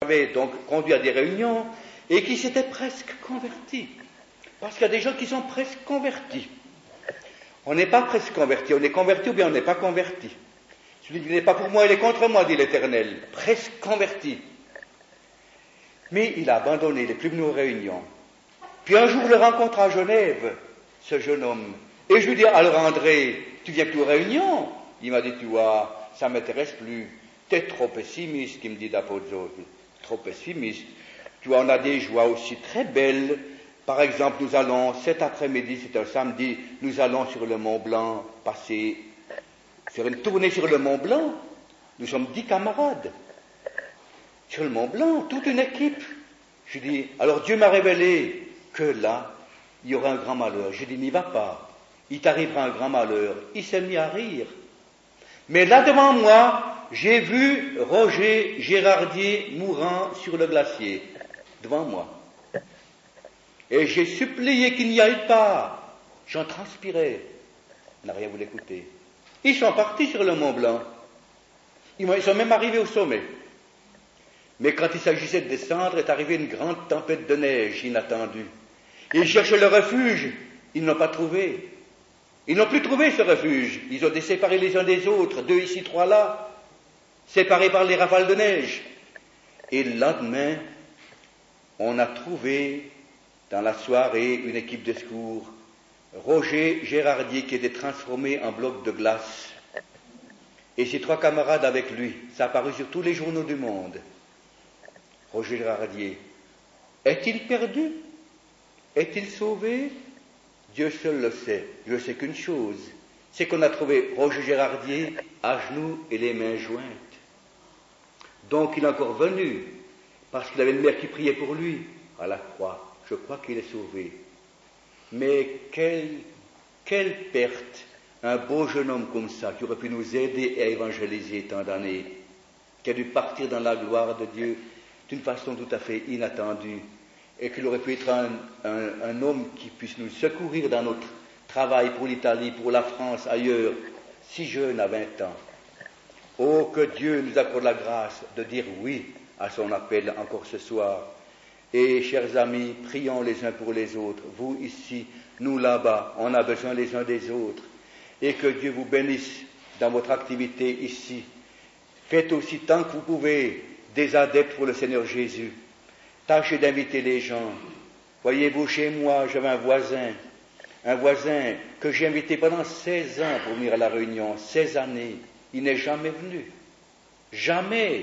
m'avait donc conduit à des réunions et qui s'étaient presque convertis. Parce qu'il y a des gens qui sont presque convertis. On n'est pas presque converti, on est converti ou bien on n'est pas converti. Celui qui n'est pas pour moi, il est contre moi, dit l'Éternel. Presque converti. Mais il a abandonné, il n'est plus venu aux réunions. Puis un jour, je le rencontre à Genève, ce jeune homme. Et je lui dis, alors André, tu viens plus aux réunions? Il m'a dit, tu vois, ça ne m'intéresse plus. Tu es trop pessimiste, il me dit d'Apozzo. Trop pessimiste. Tu vois, on a des joies aussi très belles. Par exemple, nous allons, cet après-midi, c'est un samedi, nous allons sur le Mont Blanc faire une tournée sur le Mont Blanc. Nous sommes 10 camarades. Sur le Mont Blanc, toute une équipe. Je dis, alors Dieu m'a révélé que là, il y aura un grand malheur. Je dis, n'y va pas. Il t'arrivera un grand malheur. Il s'est mis à rire. Mais là devant moi, j'ai vu Roger Gérardier mourant sur le glacier. Devant moi. Et j'ai supplié qu'il n'y aille pas. J'en transpirais. Il n'a rien voulu écouter. Ils sont partis sur le Mont Blanc. Ils sont même arrivés au sommet. Mais quand il s'agissait de descendre, est arrivée une grande tempête de neige inattendue. Ils cherchaient le refuge. Ils n'ont pas trouvé. Ils n'ont plus trouvé ce refuge. Ils ont été séparés les uns des autres. 2 ici, 3 là. Séparés par les rafales de neige. Et le lendemain, on a trouvé dans la soirée une équipe de secours. Roger Gérardier qui était transformé en bloc de glace. Et ses 3 camarades avec lui. Ça a paru sur tous les journaux du monde. Roger Gérardier. Est-il perdu? Est-il sauvé? Dieu seul le sait. Je sais qu'une chose, c'est qu'on a trouvé Roger Gérardier à genoux et les mains jointes. Donc il est encore venu, parce qu'il avait une mère qui priait pour lui à la croix. Je crois qu'il est sauvé. Mais quelle perte, un beau jeune homme comme ça, qui aurait pu nous aider à évangéliser tant d'années, qui a dû partir dans la gloire de Dieu d'une façon tout à fait inattendue, et qu'il aurait pu être un homme qui puisse nous secourir dans notre travail pour l'Italie, pour la France, ailleurs, si jeune à 20 ans. Oh, que Dieu nous accorde la grâce de dire oui à son appel encore ce soir. Et, chers amis, prions les uns pour les autres. Vous ici, nous là-bas, on a besoin les uns des autres. Et que Dieu vous bénisse dans votre activité ici. Faites aussi tant que vous pouvez des adeptes pour le Seigneur Jésus. Tâchez d'inviter les gens. Voyez-vous, chez moi, j'avais un voisin que j'ai invité pendant 16 ans pour venir à la réunion, 16 années. Il n'est jamais venu. Jamais.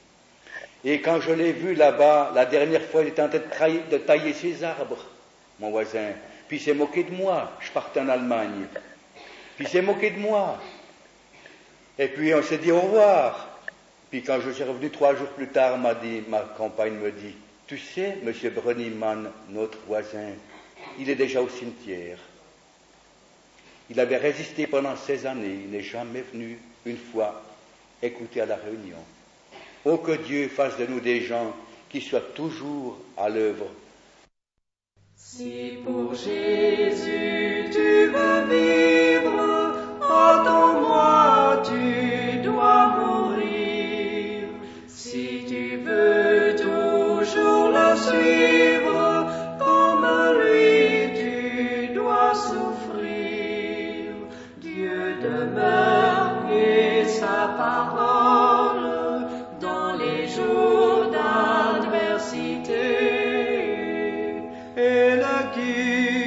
Et quand je l'ai vu là-bas, la dernière fois, il était en train de tailler ses arbres, mon voisin. Puis il s'est moqué de moi. Je partais en Allemagne. Puis il s'est moqué de moi. Et puis on s'est dit au revoir. Puis quand je suis revenu 3 jours plus tard, ma compagne me dit, tu sais, monsieur Bruniman, notre voisin, il est déjà au cimetière. Il avait résisté pendant 16 années, il n'est jamais venu une fois écouter à la réunion. Oh, que Dieu fasse de nous des gens qui soient toujours à l'œuvre. Si pour Jésus tu veux vivre, attends-moi, tu dois mourir. Si tu veux toujours le suivre, comme lui tu dois souffrir. Dieu demeure et sa parole dans les jours d'adversité. Et le guide